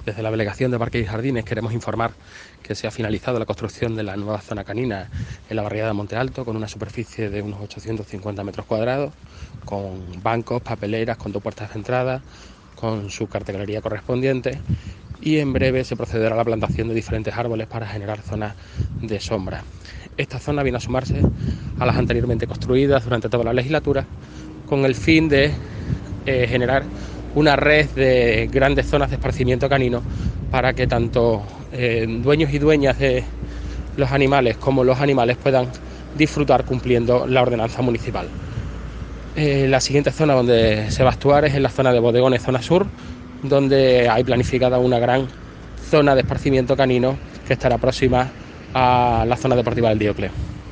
Desde la Delegación de Parques y Jardines queremos informar que se ha finalizado la construcción de la nueva zona canina en la barriada de Monte Alto, con una superficie de unos 850 metros cuadrados, con bancos, papeleras, con 2 puertas de entrada, con su cartelería correspondiente, y en breve se procederá a la plantación de diferentes árboles para generar zonas de sombra. Esta zona viene a sumarse a las anteriormente construidas durante toda la legislatura, con el fin de generar una red de grandes zonas de esparcimiento canino para que tanto dueños y dueñas de los animales como los animales puedan disfrutar cumpliendo la ordenanza municipal. La siguiente zona donde se va a actuar es en la zona de Bodegones, zona sur, donde hay planificada una gran zona de esparcimiento canino que estará próxima a la zona deportiva del Diocleo.